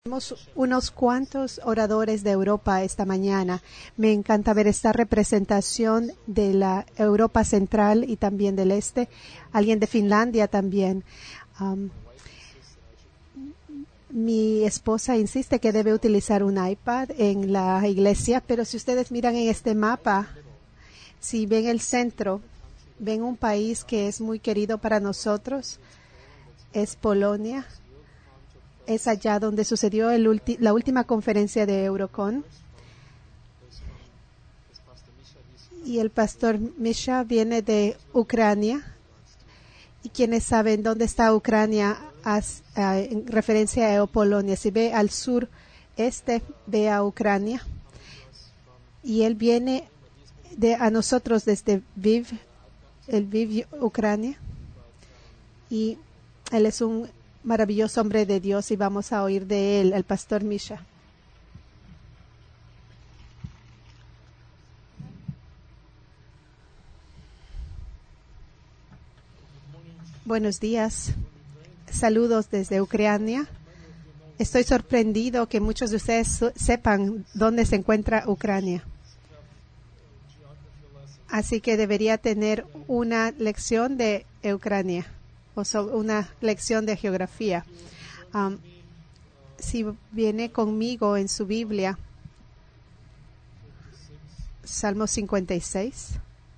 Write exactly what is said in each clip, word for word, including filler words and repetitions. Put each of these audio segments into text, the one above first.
Tenemos unos cuantos oradores de Europa esta mañana. Me encanta ver esta representación de la Europa Central y también del Este. Alguien de Finlandia también. Um, mi esposa insiste que debe utilizar un iPad en la iglesia, pero si ustedes miran en este mapa, si ven el centro, ven un país que es muy querido para nosotros, es Polonia. Es allá donde sucedió el ulti- la última conferencia de Eurocon. Y el pastor Misha viene de Ucrania. Y quienes saben dónde está Ucrania as, uh, en referencia a Polonia. Si ve al sur este, ve a Ucrania. Y él viene de, a nosotros desde Viv, el Viv, Ucrania. Y él es un maravilloso hombre de Dios y vamos a oír de él, el pastor Misha. Buenos días. Saludos desde Ucrania. Estoy sorprendido que muchos de ustedes sepan dónde se encuentra Ucrania. Así que debería tener una lección de Ucrania o sobre una lección de geografía. Um, si viene conmigo en su Biblia, Salmo cincuenta y seis.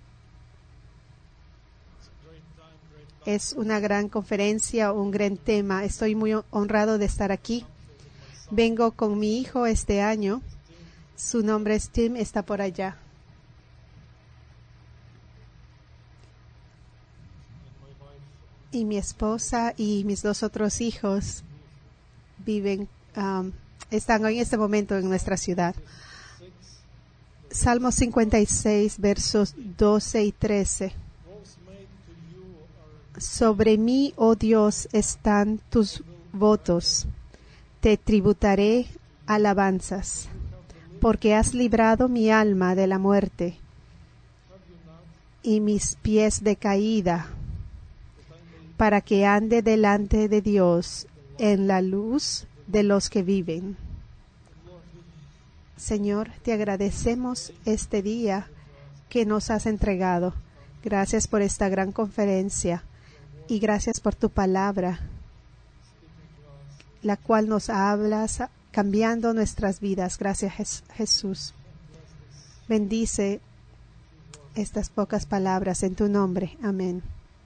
Es una gran conferencia, un gran tema. Estoy muy honrado de estar aquí. Vengo con mi hijo este año. Su nombre es Tim, está por allá. Y mi esposa y mis dos otros hijos viven, um, están en este momento en nuestra ciudad. Salmo cincuenta y seis, versos doce y trece. Sobre mí, oh Dios, están tus votos. Te tributaré alabanzas, porque has librado mi alma de la muerte y mis pies de caída, para que ande delante de Dios en la luz de los que viven. Señor, te agradecemos este día que nos has entregado. Gracias por esta gran conferencia y gracias por tu palabra, la cual nos hablas cambiando nuestras vidas. Gracias, Jesús. Bendice estas pocas palabras en tu nombre. Amén.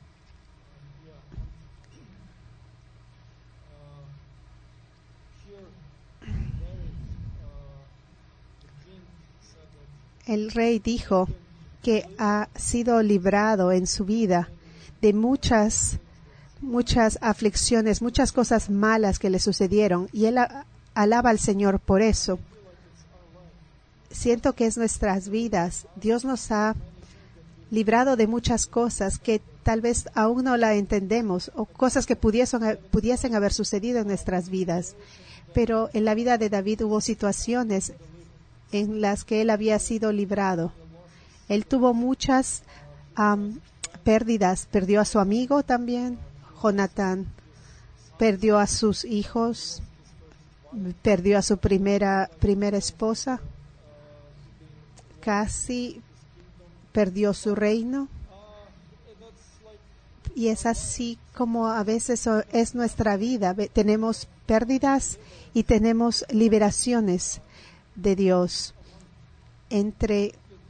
El rey dijo que ha sido librado en su vida de muchas, muchas aflicciones, muchas cosas malas que le sucedieron, y él a, alaba al Señor por eso. Siento que es nuestras vidas. Dios nos ha librado de muchas cosas que tal vez aún no la entendemos, o cosas que pudiesen, pudiesen haber sucedido en nuestras vidas. Pero en la vida de David hubo situaciones en las que él había sido librado. Él tuvo muchas um, pérdidas. Perdió a su amigo también, Jonatán. Perdió a sus hijos. Perdió a su primera, primera esposa. Casi perdió su reino. Y es así como a veces es nuestra vida. Tenemos pérdidas y tenemos liberaciones de Dios, entre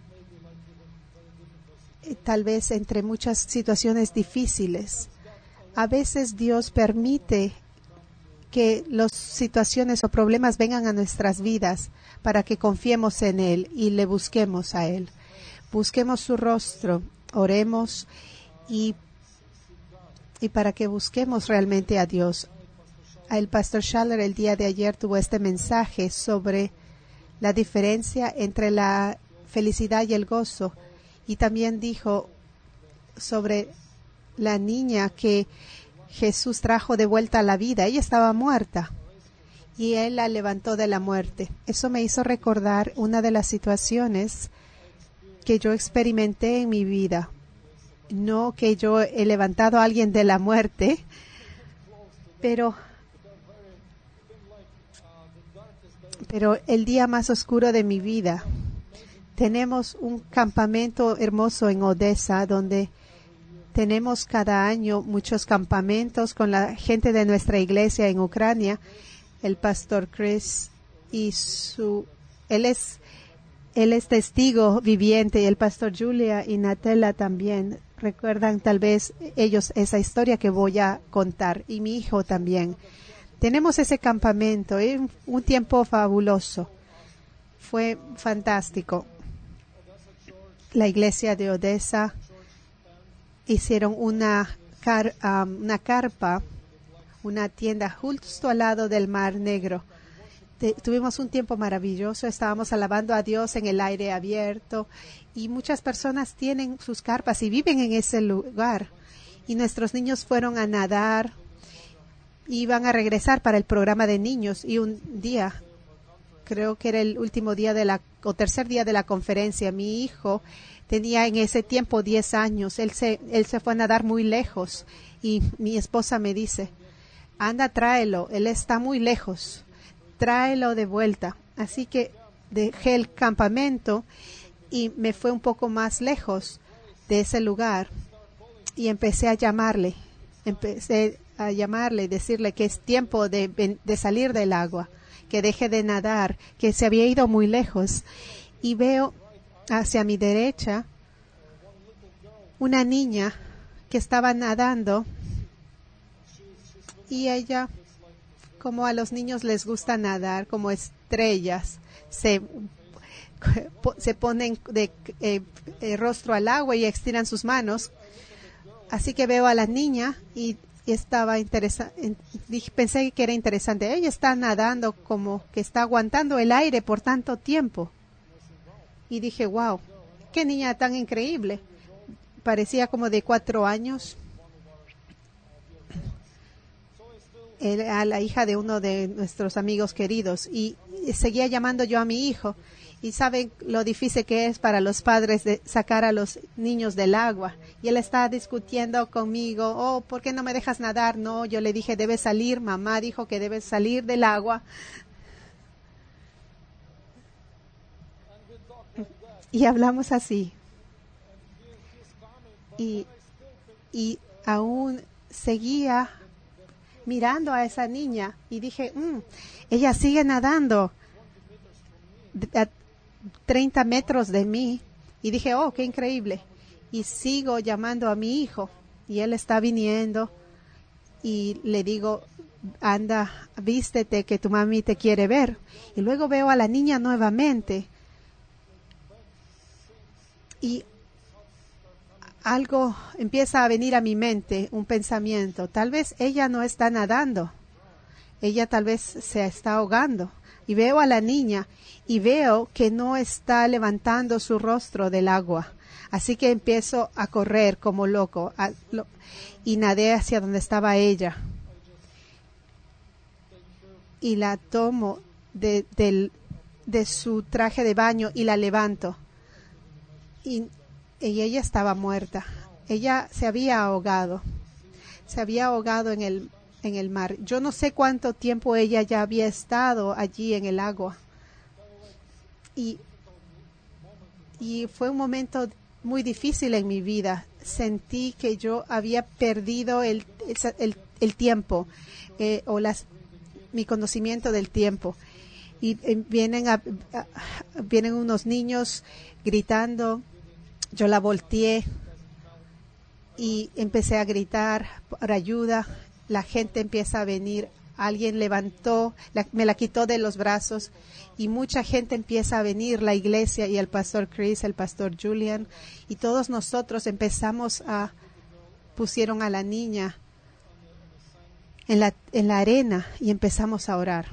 tal vez entre muchas situaciones difíciles. A veces Dios permite que las situaciones o problemas vengan a nuestras vidas para que confiemos en Él y le busquemos a Él. Busquemos su rostro, oremos y, y para que busquemos realmente a Dios. El pastor Schaller el día de ayer tuvo este mensaje sobre la diferencia entre la felicidad y el gozo. Y también dijo sobre la niña que Jesús trajo de vuelta a la vida. Ella estaba muerta y Él la levantó de la muerte. Eso me hizo recordar una de las situaciones que yo experimenté en mi vida. No que yo he levantado a alguien de la muerte, pero Pero el día más oscuro de mi vida, tenemos un campamento hermoso en Odessa, donde tenemos cada año muchos campamentos con la gente de nuestra iglesia en Ucrania. El pastor Chris y su, él es, él es testigo viviente, y el pastor Julia y Natela también. Recuerdan tal vez ellos esa historia que voy a contar, y mi hijo también. Tenemos ese campamento, es un, un tiempo fabuloso. Fue fantástico. La iglesia de Odessa hicieron una, car, um, una carpa, una tienda justo al lado del Mar Negro. Te, tuvimos un tiempo maravilloso, estábamos alabando a Dios en el aire abierto, y muchas personas tienen sus carpas y viven en ese lugar. Y nuestros niños fueron a nadar, iban a regresar para el programa de niños, y un día, creo que era el último día de la, o tercer día de la conferencia, mi hijo tenía en ese tiempo diez años, él se, él se fue a nadar muy lejos, y mi esposa me dice, anda, tráelo, él está muy lejos, tráelo de vuelta. Así que dejé el campamento y me fue un poco más lejos de ese lugar, y empecé a llamarle, empecé a llamarle y decirle que es tiempo de, de salir del agua, que deje de nadar, que se había ido muy lejos. Y veo hacia mi derecha una niña que estaba nadando, y ella, como a los niños les gusta nadar como estrellas, se, se ponen de eh, eh, rostro al agua y estiran sus manos. Así que veo a la niña y, y estaba interesante, pensé que era interesante. Ella está nadando como que está aguantando el aire por tanto tiempo. Y dije, wow, qué niña tan increíble. Parecía como de cuatro años. Era la hija de uno de nuestros amigos queridos, y seguía llamando yo a mi hijo, y saben lo difícil que es para los padres de sacar a los niños del agua, y él está discutiendo conmigo, oh, ¿por qué no me dejas nadar? No, yo le dije, debes salir, mamá dijo que debes salir del agua. Y hablamos así, y, y aún seguía mirando a esa niña, y dije, mm, ella sigue nadando a treinta metros de mí, y dije, oh, qué increíble. Y sigo llamando a mi hijo, y él está viniendo, y le digo, anda, vístete, que tu mami te quiere ver. Y luego veo a la niña nuevamente, y algo empieza a venir a mi mente, un pensamiento. Tal vez ella no está nadando. Ella tal vez se está ahogando. Y veo a la niña y veo que no está levantando su rostro del agua. Así que empiezo a correr como loco a, lo, y nadé hacia donde estaba ella. Y la tomo de, de, de su traje de baño y la levanto. Y y ella estaba muerta. Ella se había ahogado. Se había ahogado en el, en el mar. Yo no sé cuánto tiempo ella ya había estado allí en el agua. Y, y fue un momento muy difícil en mi vida. Sentí que yo había perdido el, el, el tiempo eh, o las, mi conocimiento del tiempo. Y eh, vienen, a, a, vienen unos niños gritando. Yo la volteé y empecé a gritar por ayuda. La gente empieza a venir. Alguien levantó, la, me la quitó de los brazos, y mucha gente empieza a venir, la iglesia y el pastor Chris, el pastor Julian, y todos nosotros empezamos a, pusieron a la niña en la, en la arena y empezamos a orar.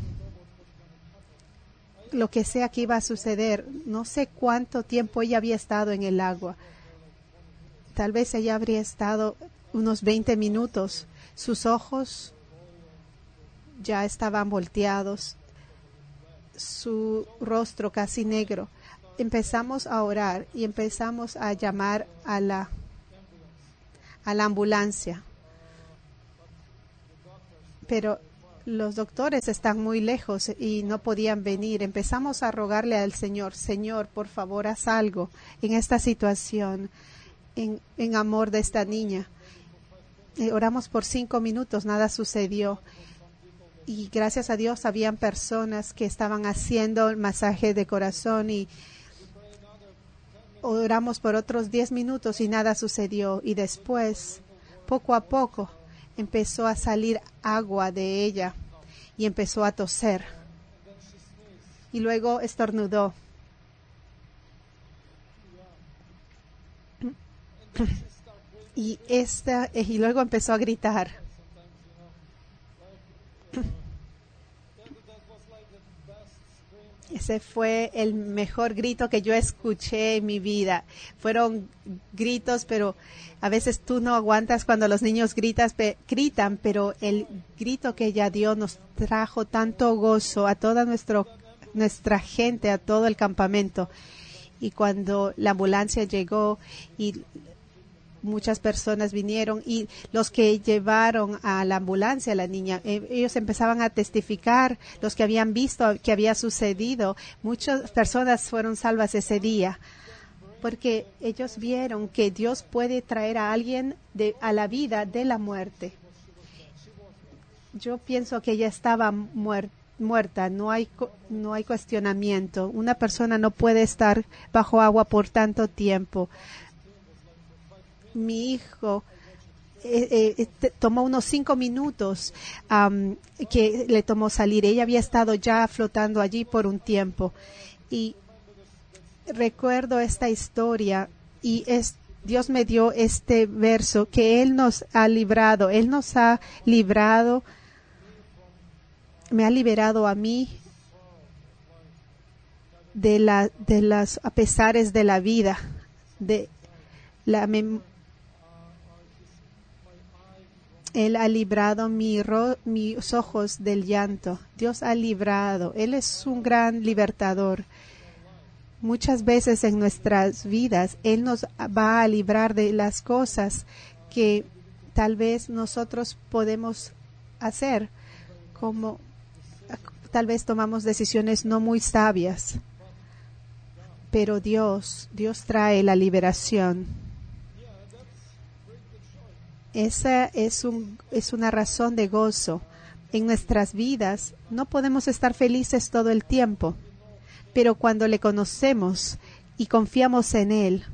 Lo que sea que iba a suceder, no sé cuánto tiempo ella había estado en el agua. Tal vez ella habría estado unos veinte minutos. Sus ojos ya estaban volteados, su rostro casi negro. Empezamos a orar y empezamos a llamar a la, a la ambulancia. Pero los doctores están muy lejos y no podían venir. Empezamos a rogarle al Señor, Señor, por favor, haz algo en esta situación, en, en amor de esta niña. Y oramos por cinco minutos, nada sucedió. Y gracias a Dios habían personas que estaban haciendo el masaje de corazón y oramos por otros diez minutos y nada sucedió. Y después, poco a poco, empezó a salir agua de ella y empezó a toser. Y luego estornudó. Y, esta, y luego empezó a gritar. Ese fue el mejor grito que yo escuché en mi vida. Fueron gritos, pero a veces tú no aguantas cuando los niños gritas, pe, gritan, pero el grito que ella dio nos trajo tanto gozo a toda nuestro, nuestra gente, a todo el campamento. Y cuando la ambulancia llegó y muchas personas vinieron y los que llevaron a la ambulancia a la niña, eh, ellos empezaban a testificar, los que habían visto que había sucedido. Muchas personas fueron salvas ese día porque ellos vieron que Dios puede traer a alguien de, a la vida de la muerte. Yo pienso que ella estaba muer, muerta, no hay, no hay cuestionamiento. Una persona no puede estar bajo agua por tanto tiempo. Mi hijo eh, eh, te, tomó unos cinco minutos um, que le tomó salir. Ella había estado ya flotando allí por un tiempo. Y recuerdo esta historia y es, Dios me dio este verso que Él nos ha librado. Él nos ha librado, me ha liberado a mí de, la, de las apesares de la vida, de la memoria. Él ha librado mi ro, mis ojos del llanto. Dios ha librado. Él es un gran libertador. Muchas veces en nuestras vidas, Él nos va a librar de las cosas que tal vez nosotros podemos hacer, como tal vez tomamos decisiones no muy sabias. Pero Dios, Dios trae la liberación. Esa es, un, es una razón de gozo. En nuestras vidas no podemos estar felices todo el tiempo, pero cuando le conocemos y confiamos en Él,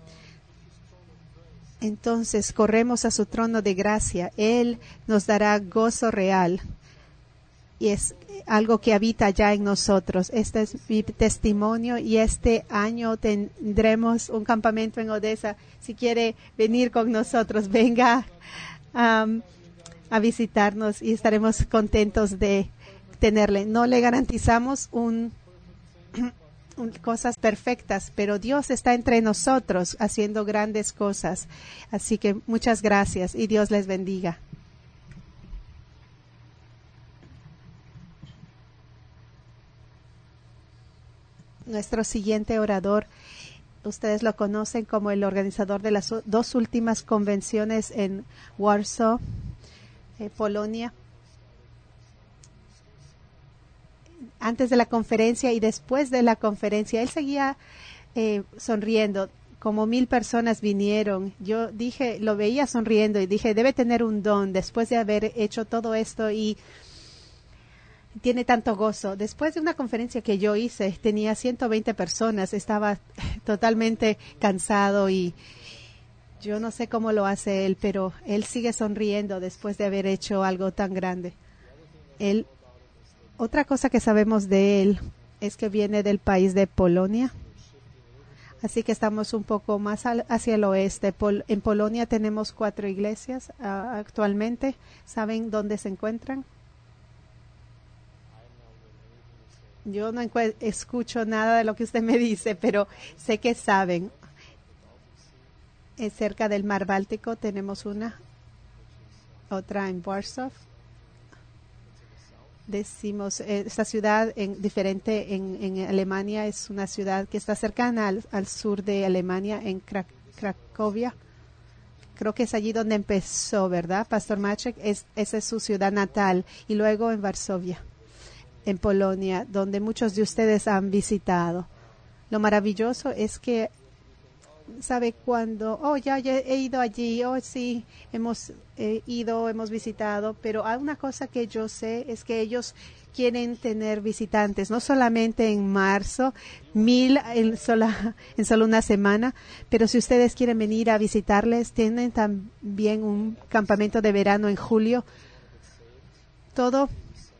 entonces corremos a su trono de gracia. Él nos dará gozo real y es algo que habita ya en nosotros. Este es mi testimonio y este año tendremos un campamento en Odessa. Si quiere venir con nosotros, venga um, a visitarnos y estaremos contentos de tenerle. No le garantizamos un, un, cosas perfectas, pero Dios está entre nosotros haciendo grandes cosas. Así que muchas gracias y Dios les bendiga. Nuestro siguiente orador, ustedes lo conocen como el organizador de las dos últimas convenciones en Warsaw, eh, Polonia. Antes de la conferencia y después de la conferencia, él seguía eh, sonriendo. Como mil personas vinieron. Yo dije, lo veía sonriendo y dije, debe tener un don después de haber hecho todo esto y tiene tanto gozo. Después de una conferencia que yo hice, tenía ciento veinte personas, estaba totalmente cansado y yo no sé cómo lo hace él, pero él sigue sonriendo después de haber hecho algo tan grande. Él, otra cosa que sabemos de él es que viene del país de Polonia, así que estamos un poco más al, hacia el oeste. Pol, en Polonia tenemos cuatro iglesias uh, actualmente. ¿Saben dónde se encuentran? Yo no escucho nada de lo que usted me dice, pero sé que saben. Es cerca del Mar Báltico tenemos una, otra en Warsaw. Decimos, eh, esta ciudad en, diferente en, en Alemania es una ciudad que está cercana al, al sur de Alemania, en Cra- Cracovia. creo que es allí donde empezó, ¿verdad? Pastor Maciek, es, esa es su ciudad natal. Y luego en Varsovia, en Polonia, donde muchos de ustedes han visitado. Lo maravilloso es que, ¿sabe cuándo? Oh, ya, ya he ido allí. Oh, sí, hemos eh, ido, hemos visitado. Pero hay una cosa que yo sé, es que ellos quieren tener visitantes, no solamente en marzo, mil en sola, en solo una semana, pero si ustedes quieren venir a visitarles, tienen también un campamento de verano en julio. Todo,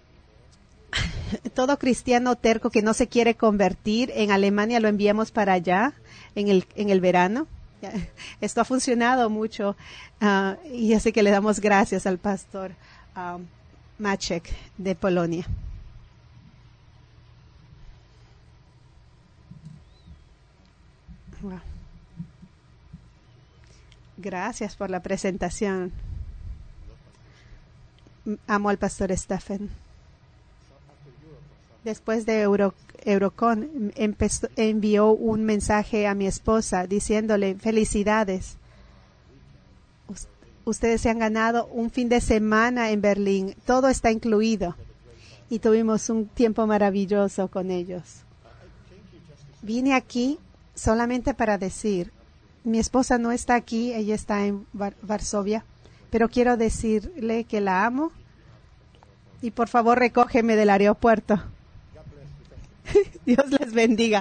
todo cristiano terco que no se quiere convertir en Alemania lo enviamos para allá en el, en el verano. Esto ha funcionado mucho uh, y así que le damos gracias al pastor um, Maciek de Polonia. Wow. Gracias por la presentación. Amo al pastor Stephen. Después de Euro, Eurocon, empezó, envió un mensaje a mi esposa diciéndole felicidades. Ustedes se han ganado un fin de semana en Berlín. Todo está incluido. Y tuvimos un tiempo maravilloso con ellos. Vine aquí solamente para decir, mi esposa no está aquí, ella está en Var- Varsovia, pero quiero decirle que la amo y por favor recógeme del aeropuerto. Dios les bendiga.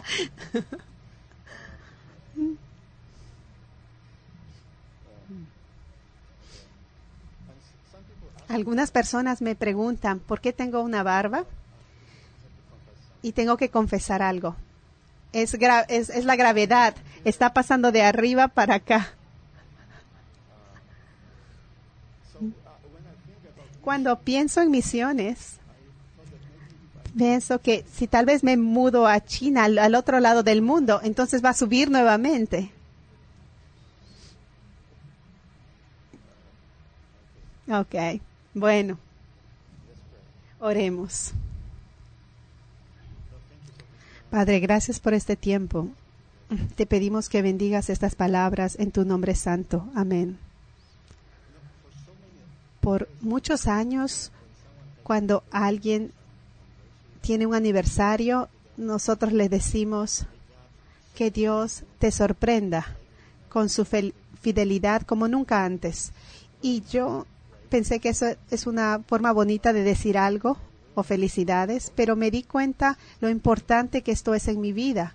Algunas personas me preguntan por qué tengo una barba y tengo que confesar algo. Es, gra- es, es la gravedad. Está pasando de arriba para acá. Cuando pienso en misiones, pienso que si tal vez me mudo a China, al, al otro lado del mundo, entonces va a subir nuevamente. Ok, bueno, oremos. Padre, gracias por este tiempo. Te pedimos que bendigas estas palabras en tu nombre santo. Amén. Por muchos años, cuando alguien tiene un aniversario, nosotros le decimos que Dios te sorprenda con su fel- fidelidad como nunca antes. Y yo pensé que eso es una forma bonita de decir algo o felicidades, pero me di cuenta lo importante que esto es en mi vida.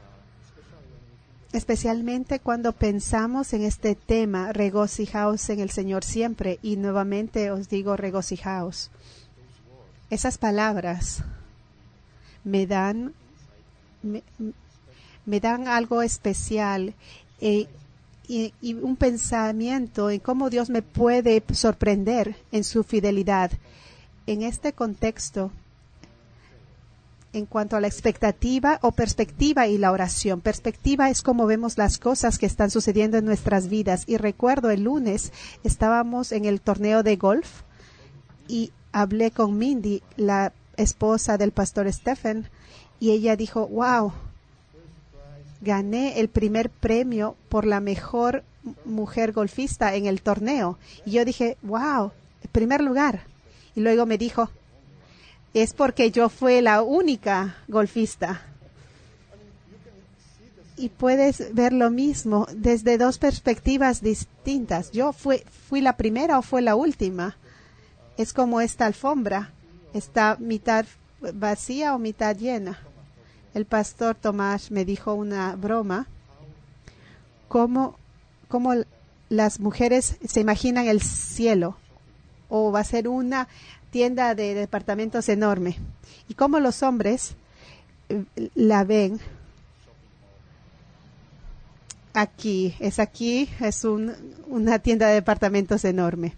Especialmente cuando pensamos en este tema, regocijaos en el Señor siempre, y nuevamente os digo regocijaos. Esas palabras me dan, me, me dan algo especial eh, y, y un pensamiento en cómo Dios me puede sorprender en su fidelidad. En este contexto, en cuanto a la expectativa o perspectiva y la oración. Perspectiva es cómo vemos las cosas que están sucediendo en nuestras vidas. Y recuerdo el lunes estábamos en el torneo de golf y hablé con Mindy, la esposa del pastor Stephen, y ella dijo, wow, gané el primer premio por la mejor mujer golfista en el torneo. Y yo dije, wow, el primer lugar. Y luego me dijo, es porque yo fui la única golfista. Y puedes ver lo mismo desde dos perspectivas distintas. Yo fui, fui la primera o fue la última. Es como esta alfombra. Está mitad vacía o mitad llena. El pastor Tomás me dijo una broma. Cómo, cómo las mujeres se imaginan el cielo. O va a ser una tienda de departamentos enorme. Y cómo los hombres eh, la ven. Aquí, es aquí, es un, una tienda de departamentos enorme.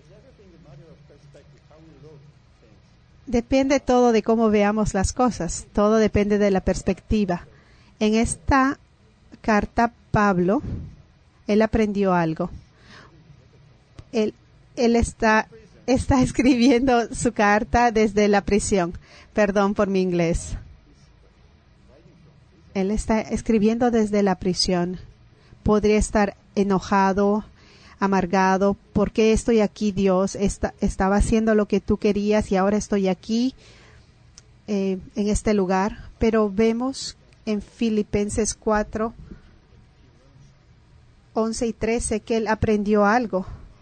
Depende todo de cómo veamos las cosas. Todo depende de la perspectiva. En esta carta, Pablo, él aprendió algo. Él, él está, está escribiendo su carta desde la prisión. Perdón por mi inglés. Él está escribiendo desde la prisión. Podría estar enojado, amargado. ¿Por qué estoy aquí, Dios? Esta, estaba haciendo lo que tú querías y ahora estoy aquí eh, en este lugar. Pero vemos en Filipenses cuatro, once y trece que él aprendió algo.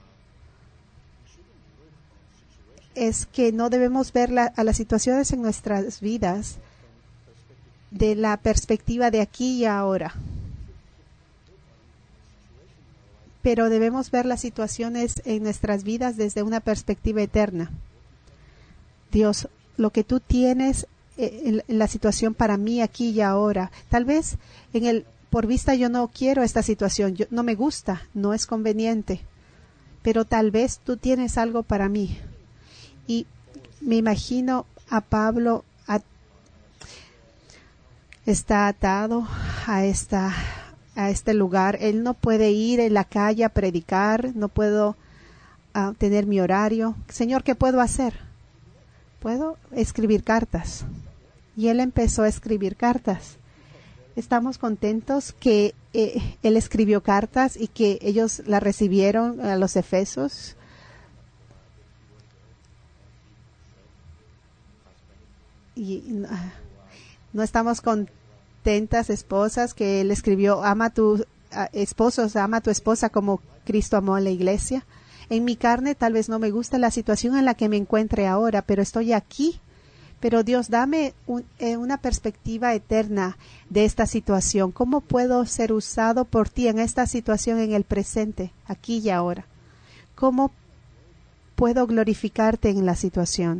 Es que no debemos ver la, a las situaciones en nuestras vidas de la perspectiva de aquí y ahora. Pero debemos ver las situaciones en nuestras vidas desde una perspectiva eterna. Dios, lo que tú tienes en, en la situación para mí aquí y ahora. Tal vez en el por vista yo no quiero esta situación, yo, no me gusta, no es conveniente. Pero tal vez tú tienes algo para mí. Y me imagino a Pablo a, está atado a esta a este lugar. Él no puede ir en la calle a predicar, no puedo uh, tener mi horario. Señor, ¿qué puedo hacer? Puedo escribir cartas. Y él empezó a escribir cartas. Estamos contentos que eh, él escribió cartas y que ellos las recibieron a los efesios. Y uh, no estamos contentos. Contentas esposas que él escribió, ama a tu uh, esposos, ama a tu esposa como Cristo amó a la iglesia. En mi carne tal vez no me gusta la situación en la que me encuentre ahora, pero estoy aquí. Pero Dios, dame un, eh, una perspectiva eterna de esta situación. ¿Cómo puedo ser usado por ti en esta situación en el presente, aquí y ahora? ¿Cómo puedo glorificarte en la situación?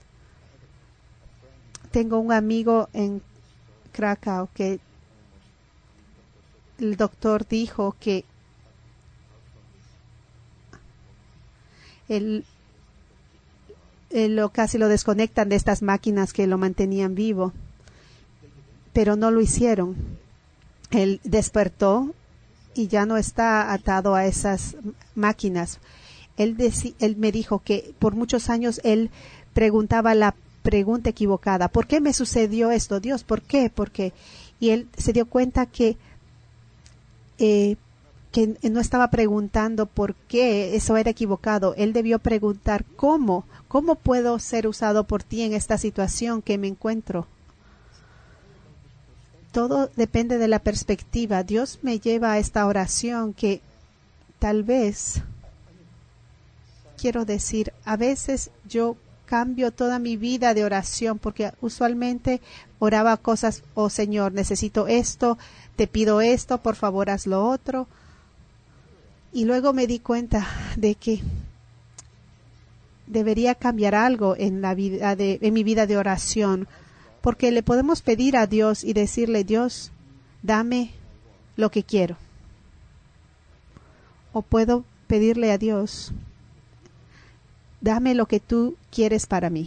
Tengo un amigo en Krakow que el doctor dijo que él, él lo, casi lo desconectan de estas máquinas que lo mantenían vivo, pero no lo hicieron. Él despertó y ya no está atado a esas máquinas. Él, deci, él me dijo que por muchos años él preguntaba la pregunta equivocada. ¿Por qué me sucedió esto, Dios? ¿Por qué? ¿Por qué? Y él se dio cuenta que, eh, que no estaba preguntando por qué, eso era equivocado. Él debió preguntar cómo, cómo puedo ser usado por ti en esta situación que me encuentro. Todo depende de la perspectiva. Dios me lleva a esta oración que tal vez, quiero decir, a veces yo cambio toda mi vida de oración porque usualmente oraba cosas, oh Señor, necesito esto, te pido esto, por favor haz lo otro. Y luego me di cuenta de que debería cambiar algo en la vida de, en mi vida de oración, porque le podemos pedir a Dios y decirle, Dios, dame lo que quiero. O puedo pedirle a Dios, dame lo que tú quieres para mí.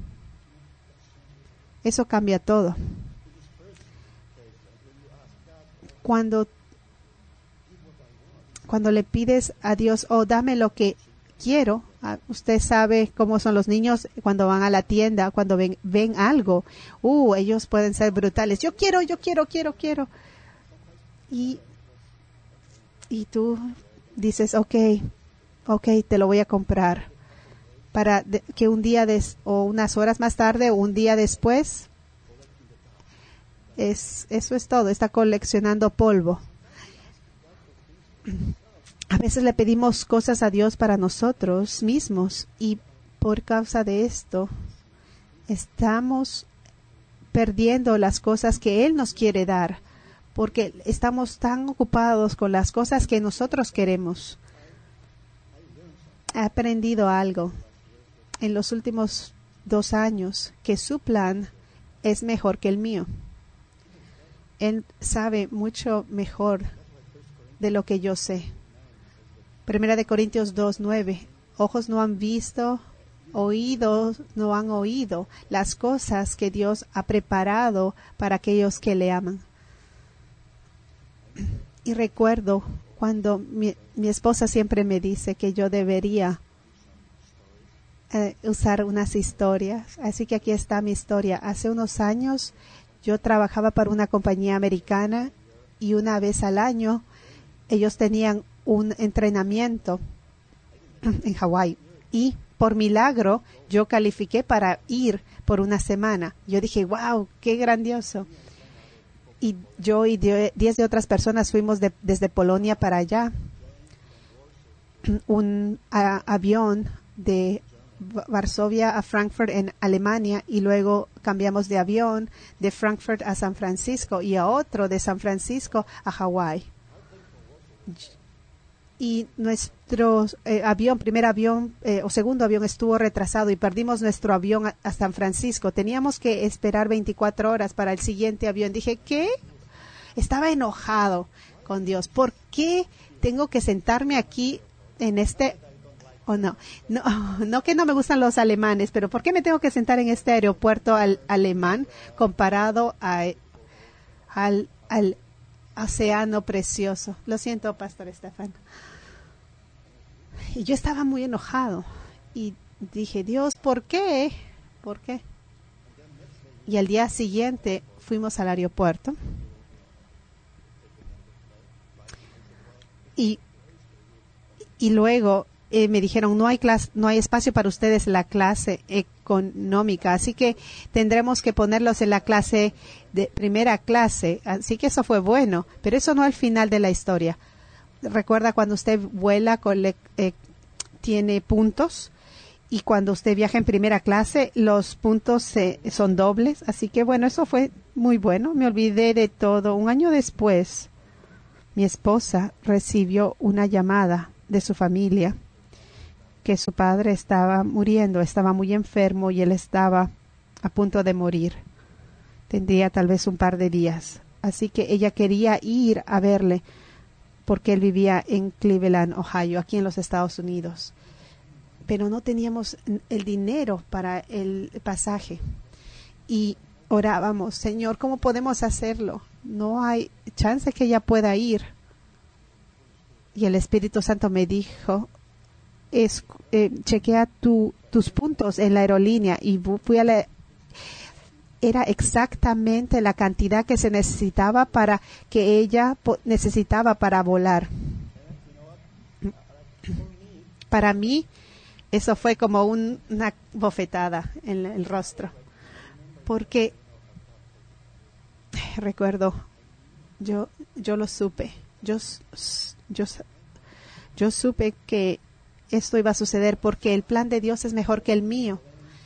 Eso cambia todo. Cuando, cuando le pides a Dios, oh, dame lo que quiero, usted sabe cómo son los niños cuando van a la tienda, cuando ven, ven algo, uh, ellos pueden ser brutales. Yo quiero, yo quiero, quiero, quiero. Y, y tú dices, ok, ok, te lo voy a comprar. Para de, que un día des, o unas horas más tarde o un día después, es, eso es todo, está coleccionando polvo. A veces le pedimos cosas a Dios para nosotros mismos y por causa de esto estamos perdiendo las cosas que Él nos quiere dar porque estamos tan ocupados con las cosas que nosotros queremos. He aprendido algo en los últimos dos años, que su plan es mejor que el mío. Él sabe mucho mejor de lo que yo sé. Primera de Corintios dos, nueve. Ojos no han visto, oídos no han oído las cosas que Dios ha preparado para aquellos que le aman. Y recuerdo cuando mi, mi esposa siempre me dice que yo debería Eh, usar unas historias, así que aquí está mi historia. Hace unos años yo trabajaba para una compañía americana y una vez al año ellos tenían un entrenamiento en Hawái y por milagro yo califiqué para ir por una semana. Yo dije, wow, qué grandioso. Y yo y diez de otras personas fuimos de, desde Polonia para allá. Un a, avión de Varsovia a Frankfurt en Alemania y luego cambiamos de avión de Frankfurt a San Francisco y a otro de San Francisco a Hawái. Y nuestro eh, avión, primer avión eh, o segundo avión estuvo retrasado y perdimos nuestro avión a, a San Francisco. Teníamos que esperar veinticuatro horas para el siguiente avión. Dije, ¿qué? Estaba enojado con Dios. ¿Por qué tengo que sentarme aquí en este... o oh, no, no, no que no me gustan los alemanes, pero ¿por qué me tengo que sentar en este aeropuerto al, alemán comparado a, al, al océano precioso? Lo siento, Pastor Estefan. Y yo estaba muy enojado y dije, Dios, ¿por qué? ¿Por qué? Y al día siguiente fuimos al aeropuerto y, y luego Eh, me dijeron, no hay clase, no hay espacio para ustedes en la clase económica, así que tendremos que ponerlos en la clase de primera clase. Así que eso fue bueno, pero eso no es el final de la historia. Recuerda cuando usted vuela, con le, eh, tiene puntos, y cuando usted viaja en primera clase, los puntos eh, son dobles. Así que bueno, eso fue muy bueno. Me olvidé de todo. Un año después, mi esposa recibió una llamada de su familia que su padre estaba muriendo, estaba muy enfermo y él estaba a punto de morir. Tendría tal vez un par de días. Así que ella quería ir a verle porque él vivía en Cleveland, Ohio, aquí en los Estados Unidos. Pero no teníamos el dinero para el pasaje. Y orábamos, Señor, ¿cómo podemos hacerlo? No hay chance que ella pueda ir. Y el Espíritu Santo me dijo, es, eh, chequea tu, tus puntos en la aerolínea, y fui a la, era exactamente la cantidad que se necesitaba para que ella po- necesitaba para volar. Para mí eso fue como un, una bofetada en el rostro, porque recuerdo, yo yo lo supe, yo yo yo supe que esto iba a suceder porque el plan de Dios es mejor que el mío.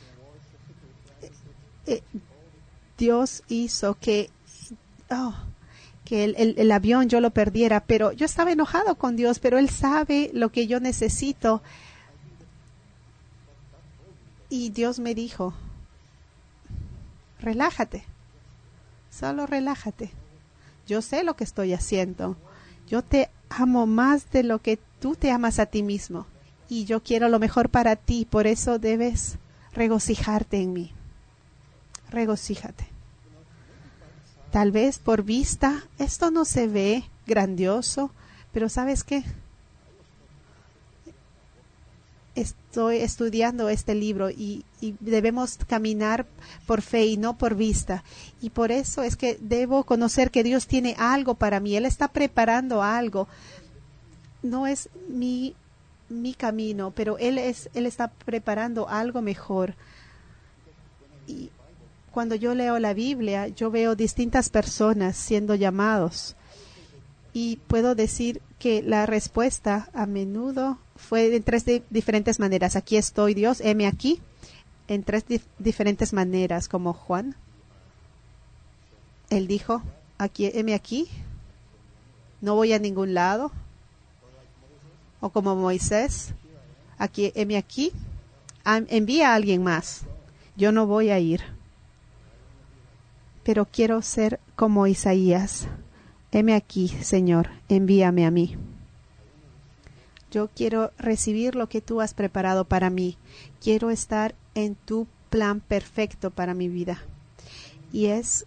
Eh, Dios hizo que, oh, que el, el, el avión yo lo perdiera, pero yo estaba enojado con Dios, pero Él sabe lo que yo necesito. Y Dios me dijo, relájate, solo relájate. Yo sé lo que estoy haciendo. Yo te amo más de lo que tú te amas a ti mismo. Y yo quiero lo mejor para ti, por eso debes regocijarte en mí. Regocíjate. Tal vez por vista esto no se ve grandioso, pero ¿sabes qué? Estoy estudiando este libro y, y debemos caminar por fe y no por vista. Y por eso es que debo conocer que Dios tiene algo para mí. Él está preparando algo. No es mi mi camino, pero él es él está preparando algo mejor. Y cuando yo leo la Biblia, yo veo distintas personas siendo llamados y puedo decir que la respuesta a menudo fue en tres di- diferentes maneras. Aquí estoy, Dios, heme aquí, en tres dif- diferentes maneras, como Juan. Él dijo, aquí, heme aquí, no voy a ningún lado. O como Moisés, aquí, heme aquí, envía a alguien más. Yo no voy a ir. Pero quiero ser como Isaías. Heme aquí, Señor, envíame a mí. Yo quiero recibir lo que tú has preparado para mí. Quiero estar en tu plan perfecto para mi vida. Y es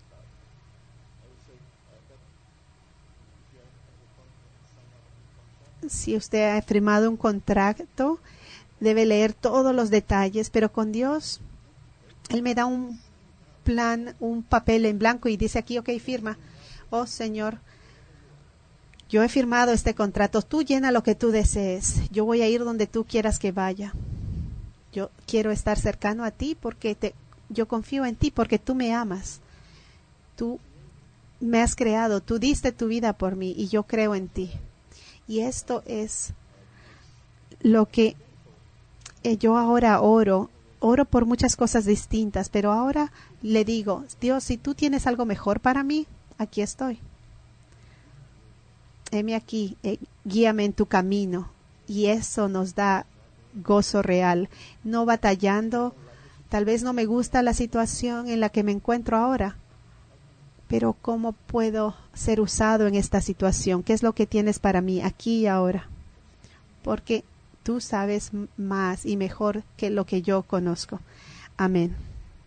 si usted ha firmado un contrato, debe leer todos los detalles, pero con Dios, Él me da un plan, un papel en blanco y dice aquí, ok, firma. Oh, Señor, yo he firmado este contrato, tú llena lo que tú desees, yo voy a ir donde tú quieras que vaya. Yo quiero estar cercano a ti porque te, yo confío en ti porque tú me amas. Tú me has creado, tú diste tu vida por mí y yo creo en ti. Y esto es lo que eh, yo ahora oro. Oro por muchas cosas distintas, pero ahora le digo, Dios, si tú tienes algo mejor para mí, aquí estoy. Heme aquí, eh, guíame en tu camino. Y eso nos da gozo real, no batallando. Tal vez no me gusta la situación en la que me encuentro ahora, pero ¿cómo puedo ser usado en esta situación? ¿Qué es lo que tienes para mí aquí y ahora? Porque tú sabes más y mejor que lo que yo conozco. Amén.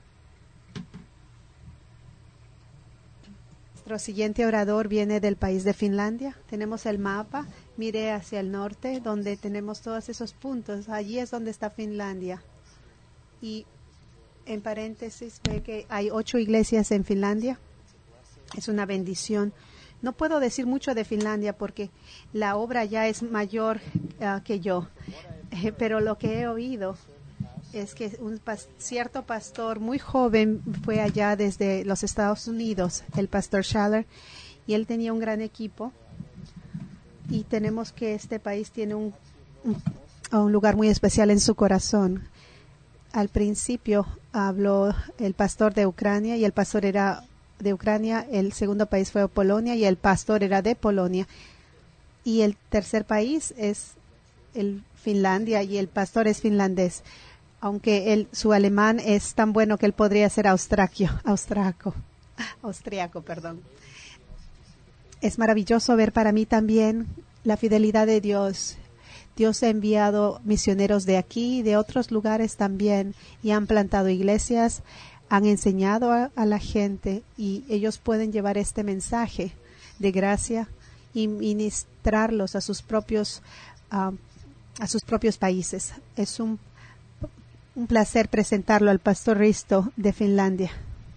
Nuestro siguiente orador viene del país de Finlandia. Tenemos el mapa. Mire hacia el norte, donde tenemos todos esos puntos. Allí es donde está Finlandia. Y en paréntesis ve que hay ocho iglesias en Finlandia. Es una bendición. No puedo decir mucho de Finlandia porque la obra ya es mayor uh, que yo. Eh, pero lo que he oído es que un pas- cierto pastor muy joven fue allá desde los Estados Unidos, el pastor Schaller, y él tenía un gran equipo. Y tenemos que este país tiene un, un, un lugar muy especial en su corazón. Al principio habló el pastor de Ucrania y el pastor era de Ucrania, el segundo país fue Polonia y el pastor era de Polonia. Y el tercer país es el Finlandia y el pastor es finlandés. Aunque él, su alemán es tan bueno que él podría ser austraquio, austraco, austriaco, perdón. Es maravilloso ver para mí también la fidelidad de Dios. Dios ha enviado misioneros de aquí y de otros lugares también y han plantado iglesias, han enseñado a, a la gente y ellos pueden llevar este mensaje de gracia y ministrarlos a sus propios uh, a sus propios países. Es un, un placer presentarlo al pastor Risto de Finlandia.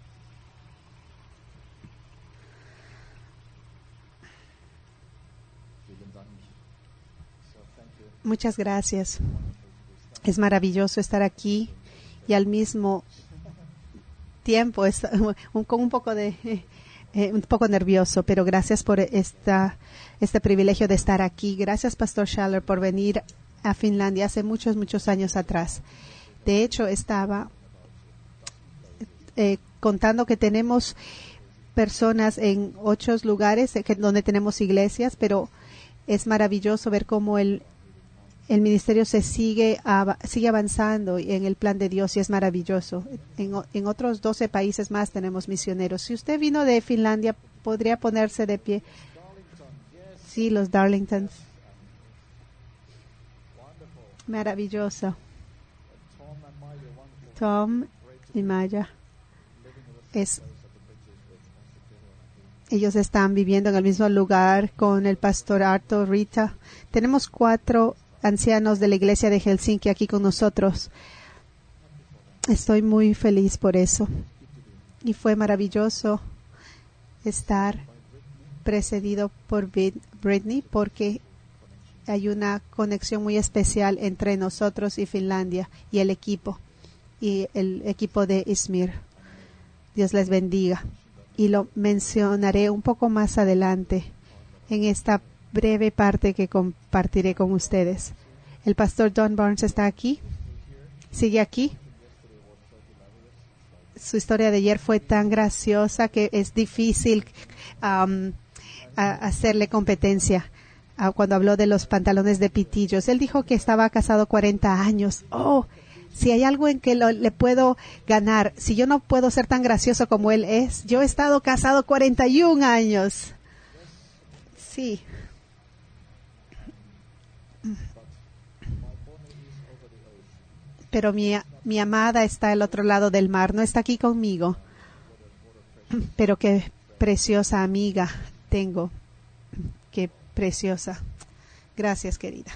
Muchas gracias. Es maravilloso estar aquí y al mismo tiempo es un, con un poco de eh, un poco nervioso, pero gracias por esta este privilegio de estar aquí. Gracias, Pastor Schaller, por venir a Finlandia hace muchos muchos años atrás. De hecho, estaba eh, contando que tenemos personas en ocho lugares eh, que, donde tenemos iglesias, pero es maravilloso ver cómo el El ministerio se sigue av- sigue avanzando en el plan de Dios y es maravilloso. En, en otros doce países más tenemos misioneros. Si usted vino de Finlandia, podría ponerse de pie. Sí, los Darlingtons. Maravilloso. Tom y Maya. Es, ellos están viviendo en el mismo lugar con el pastor Arto, Rita. Tenemos cuatro ancianos de la iglesia de Helsinki aquí con nosotros. Estoy muy feliz por eso. Y fue maravilloso estar precedido por Britney porque hay una conexión muy especial entre nosotros y Finlandia y el equipo y el equipo de Izmir. Dios les bendiga. Y lo mencionaré un poco más adelante en esta breve parte que compartiré con ustedes. El pastor Don Barnes está aquí. ¿Sigue aquí? Su historia de ayer fue tan graciosa que es difícil um, a hacerle competencia uh, cuando habló de los pantalones de pitillos. Él dijo que estaba casado cuarenta años. Oh, si hay algo en que lo, le puedo ganar, si yo no puedo ser tan gracioso como él es, yo he estado casado cuarenta y un años. Sí. Pero mi, mi amada está al otro lado del mar, no está aquí conmigo. Pero qué preciosa amiga tengo. Qué preciosa. Gracias, querida.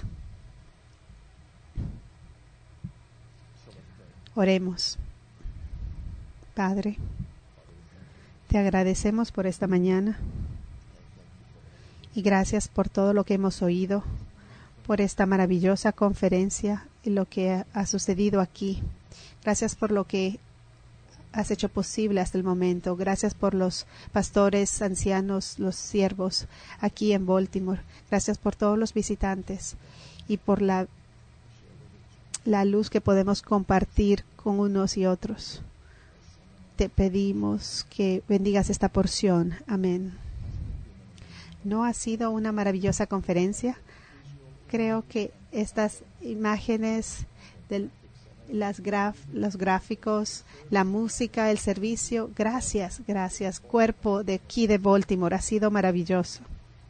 Oremos. Padre, te agradecemos por esta mañana Y gracias por todo lo que hemos oído, por esta maravillosa conferencia y lo que ha sucedido aquí. Gracias por lo que has hecho posible hasta el momento. Gracias por los pastores, ancianos, los siervos aquí en Baltimore. Gracias por todos los visitantes y por la, la luz que podemos compartir con unos y otros. Te pedimos que bendigas esta porción. Amén. ¿No ha sido una maravillosa conferencia? Creo que estas imágenes del Las graf, los gráficos, la música, el servicio. Gracias, gracias. Cuerpo de aquí de Baltimore, ha sido maravilloso.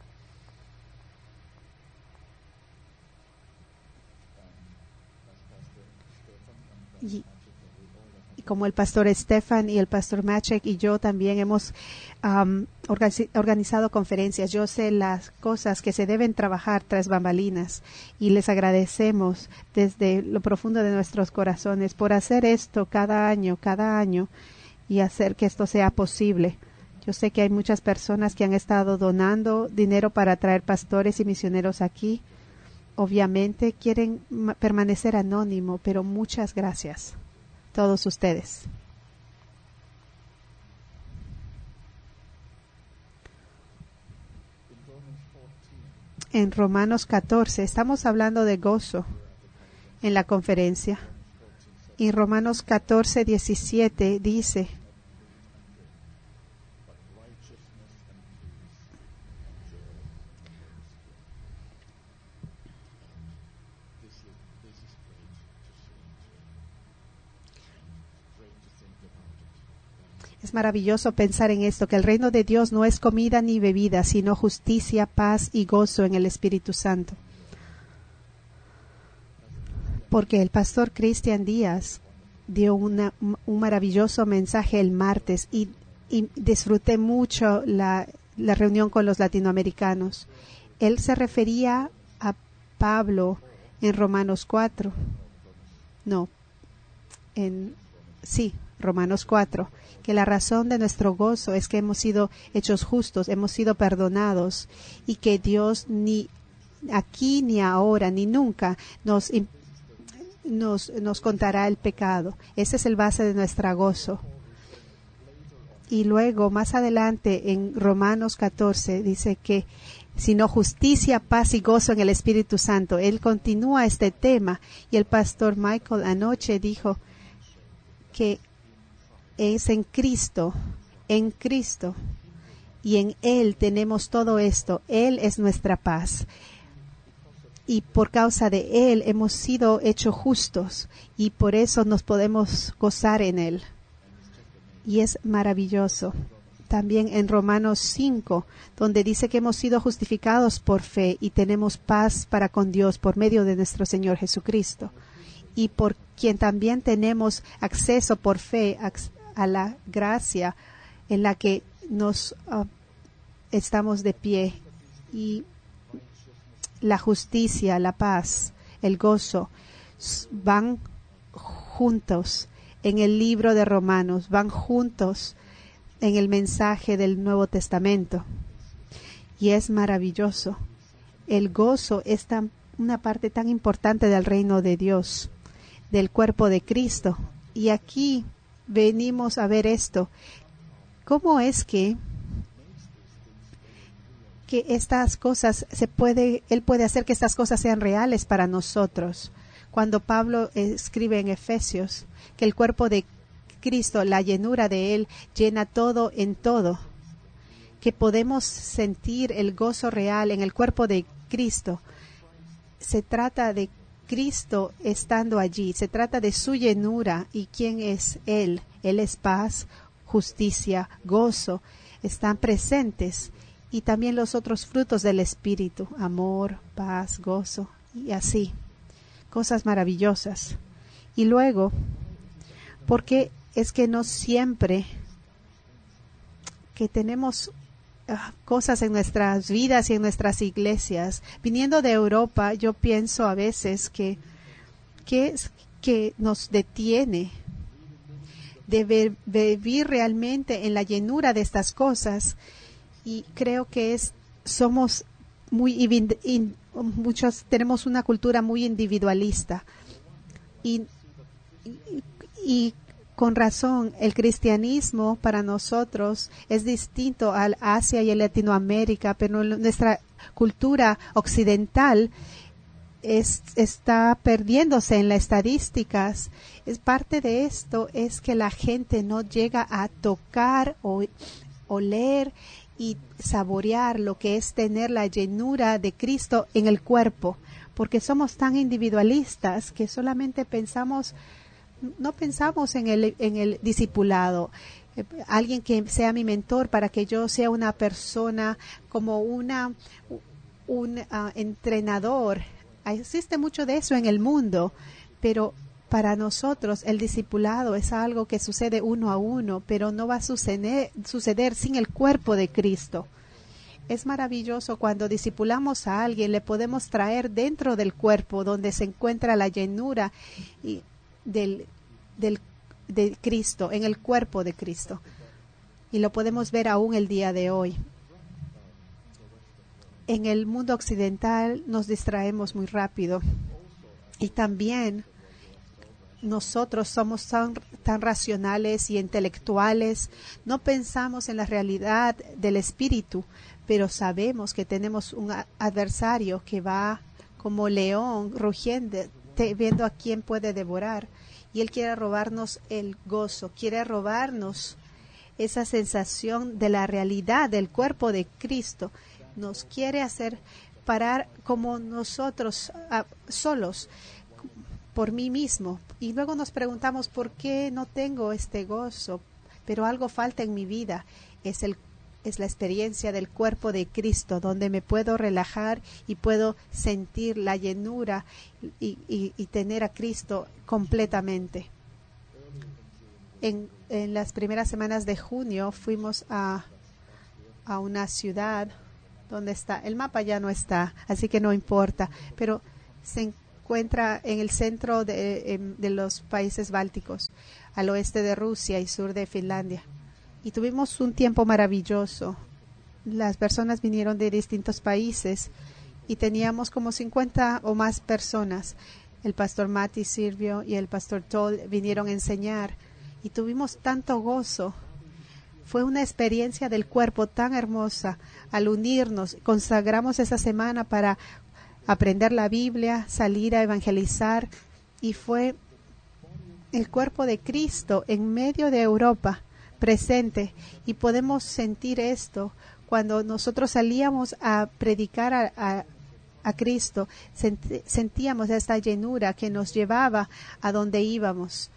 Y, y como el pastor Stefan y el pastor Machek y yo también hemos um, organizado conferencias. Yo sé las cosas que se deben trabajar tras bambalinas y les agradecemos desde lo profundo de nuestros corazones por hacer esto cada año, cada año y hacer que esto sea posible. Yo sé que hay muchas personas que han estado donando dinero para traer pastores y misioneros aquí. Obviamente quieren permanecer anónimo, pero muchas gracias a todos ustedes. En Romanos catorce, estamos hablando de gozo en la conferencia. Y Romanos catorce, diecisiete dice: es maravilloso pensar en esto, que el reino de Dios no es comida ni bebida, sino justicia, paz y gozo en el Espíritu Santo. Porque el pastor Cristian Díaz dio una, un maravilloso mensaje el martes y, y disfruté mucho la, la reunión con los latinoamericanos. Él se refería a Pablo en Romanos cuatro. No, en sí, Romanos cuatro, que la razón de nuestro gozo es que hemos sido hechos justos, hemos sido perdonados y que Dios ni aquí ni ahora ni nunca nos, nos, nos contará el pecado. Ese es el base de nuestro gozo. Y luego, más adelante, en Romanos catorce, dice que sino justicia, paz y gozo en el Espíritu Santo. Él continúa este tema y el pastor Michael anoche dijo que es en Cristo, en Cristo, y en Él tenemos todo esto. Él es nuestra paz. Y por causa de Él hemos sido hechos justos, y por eso nos podemos gozar en Él. Y es maravilloso. También en Romanos cinco, donde dice que hemos sido justificados por fe y tenemos paz para con Dios por medio de nuestro Señor Jesucristo. Y por quien también tenemos acceso por fe a la gracia en la que nos uh, estamos de pie, y la justicia, la paz, el gozo van juntos en el libro de Romanos, van juntos en el mensaje del Nuevo Testamento, y es maravilloso. El gozo es tan, una parte tan importante del reino de Dios, del cuerpo de Cristo, y aquí venimos a ver esto. ¿Cómo es que que estas cosas se puede, él puede hacer que estas cosas sean reales para nosotros? Cuando Pablo escribe en Efesios que el cuerpo de Cristo, la llenura de él, llena todo en todo, que podemos sentir el gozo real en el cuerpo de Cristo. Se trata de Cristo estando allí, se trata de su llenura. ¿Y quién es Él? Él es paz, justicia, gozo, están presentes. Y también los otros frutos del Espíritu, amor, paz, gozo, y así, cosas maravillosas. Y luego, ¿por qué es que no siempre que tenemos cosas en nuestras vidas y en nuestras iglesias? Viniendo de Europa, yo pienso a veces que ¿qué es que nos detiene de vivir realmente en la llenura de estas cosas? Y creo que es somos muy in, muchos tenemos una cultura muy individualista y, y, y con razón el cristianismo para nosotros es distinto al Asia y a Latinoamérica, pero nuestra cultura occidental es, está perdiéndose en las estadísticas. Es parte de esto es que la gente no llega a tocar o oler y saborear lo que es tener la llenura de Cristo en el cuerpo, porque somos tan individualistas que solamente pensamos, no pensamos en el, en el discipulado, eh, alguien que sea mi mentor para que yo sea una persona como una, un uh, entrenador. Existe mucho de eso en el mundo, pero para nosotros el discipulado es algo que sucede uno a uno, pero no va a suceder, suceder sin el cuerpo de Cristo. Es maravilloso cuando discipulamos a alguien, le podemos traer dentro del cuerpo donde se encuentra la llenura y del, del, de Cristo, en el cuerpo de Cristo. Y lo podemos ver aún el día de hoy. En el mundo occidental nos distraemos muy rápido y también nosotros somos tan, tan racionales y intelectuales, no pensamos en la realidad del espíritu, pero sabemos que tenemos un adversario que va como león rugiendo, viendo a quién puede devorar, y él quiere robarnos el gozo, quiere robarnos esa sensación de la realidad del cuerpo de Cristo, nos quiere hacer parar como nosotros uh, solos, por mí mismo, y luego nos preguntamos por qué no tengo este gozo, pero algo falta en mi vida. Es el es la experiencia del cuerpo de Cristo, donde me puedo relajar y puedo sentir la llenura y, y, y tener a Cristo completamente. En, en las primeras semanas de junio fuimos a, a una ciudad donde está, el mapa ya no está, así que no importa, pero se encuentra encuentra en el centro de, de los países bálticos, al oeste de Rusia y sur de Finlandia. Y tuvimos un tiempo maravilloso. Las personas vinieron de distintos países y teníamos como cincuenta o más personas. El pastor Mati sirvió y el pastor Toll vinieron a enseñar y tuvimos tanto gozo. Fue una experiencia del cuerpo tan hermosa. Al unirnos, consagramos esa semana para aprender la Biblia, salir a evangelizar, y fue el cuerpo de Cristo en medio de Europa presente, y podemos sentir esto cuando nosotros salíamos a predicar a, a, a Cristo, sent, sentíamos esta llenura que nos llevaba a donde íbamos,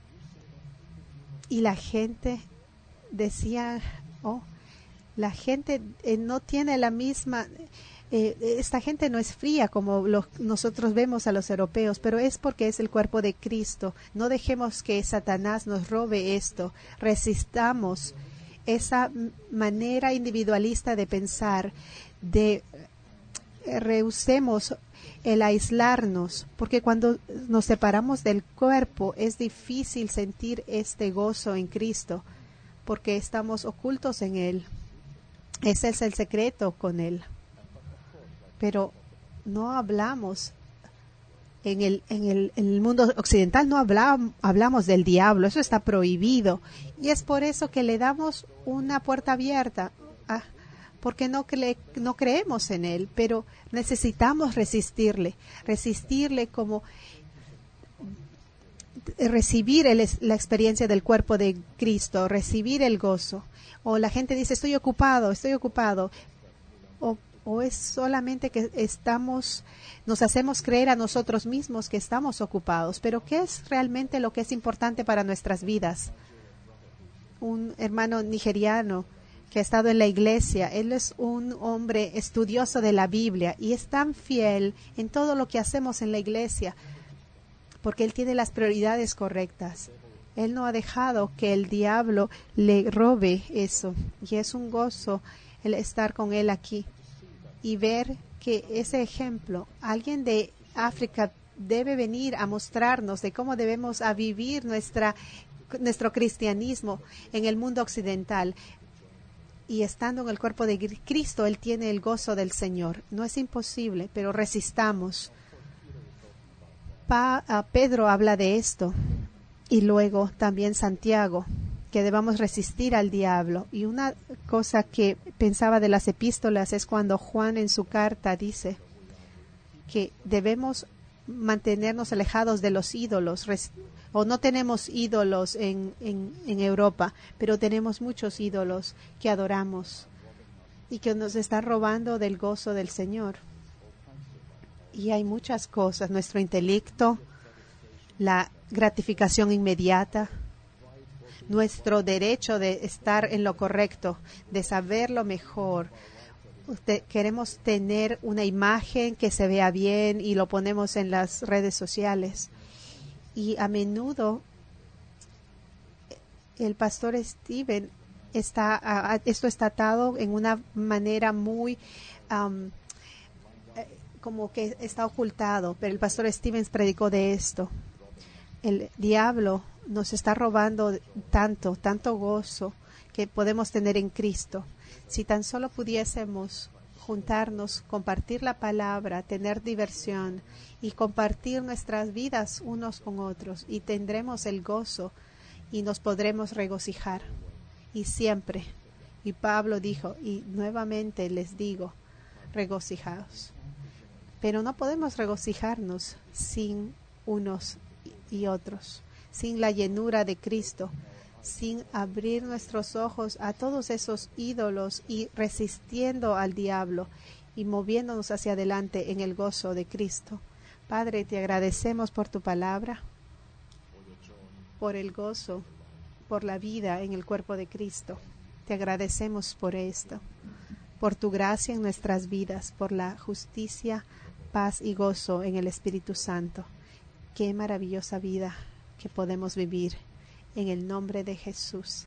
y la gente decía, oh, la gente eh, no tiene la misma... Eh, esta gente no es fría como lo, nosotros vemos a los europeos, pero es porque es el cuerpo de Cristo. No dejemos que Satanás nos robe esto. Resistamos esa manera individualista de pensar, de eh, rehusemos el aislarnos, porque cuando nos separamos del cuerpo es difícil sentir este gozo en Cristo, porque estamos ocultos en Él. Ese es el secreto con Él. Pero no hablamos en el, en el, en el mundo occidental, no hablamos, hablamos del diablo, eso está prohibido, y es por eso que le damos una puerta abierta, ah, porque no, cre, no creemos en él, pero necesitamos resistirle, resistirle como recibir el, la experiencia del cuerpo de Cristo, recibir el gozo. O la gente dice, estoy ocupado, estoy ocupado, o o es solamente que estamos, nos hacemos creer a nosotros mismos que estamos ocupados. Pero ¿qué es realmente lo que es importante para nuestras vidas? Un hermano nigeriano que ha estado en la iglesia, él es un hombre estudioso de la Biblia y es tan fiel en todo lo que hacemos en la iglesia, porque él tiene las prioridades correctas. Él no ha dejado que el diablo le robe eso, y es un gozo el estar con él aquí y ver que ese ejemplo, alguien de África debe venir a mostrarnos de cómo debemos a vivir nuestra, nuestro cristianismo en el mundo occidental. y estando en el cuerpo de Cristo, él tiene el gozo del Señor. No es imposible, pero resistamos. Pa, uh, Pedro habla de esto, y luego también Santiago, que debamos resistir al diablo. Y una cosa que pensaba de las epístolas es cuando Juan en su carta dice que debemos mantenernos alejados de los ídolos, o no tenemos ídolos en, en, en Europa, pero tenemos muchos ídolos que adoramos y que nos están robando del gozo del Señor. Y hay muchas cosas, nuestro intelecto, la gratificación inmediata, nuestro derecho de estar en lo correcto, de saberlo mejor. Usted, queremos tener una imagen que se vea bien y lo ponemos en las redes sociales. Y a menudo el pastor Steven está, uh, esto está atado en una manera muy um, como que está ocultado, pero el pastor Stevens predicó de esto. El diablo nos está robando tanto, tanto gozo que podemos tener en Cristo. Si tan solo pudiésemos juntarnos, compartir la palabra, tener diversión y compartir nuestras vidas unos con otros, y tendremos el gozo y nos podremos regocijar. Y siempre, y Pablo dijo, y nuevamente les digo, regocijaos. Pero no podemos regocijarnos sin unos y otros, sin la llenura de Cristo, sin abrir nuestros ojos a todos esos ídolos y resistiendo al diablo y moviéndonos hacia adelante en el gozo de Cristo. Padre, te agradecemos por tu palabra, por el gozo, por la vida en el cuerpo de Cristo. Te agradecemos por esto, por tu gracia en nuestras vidas, por la justicia, paz y gozo en el Espíritu Santo. Qué maravillosa vida que podemos vivir en el nombre de Jesús.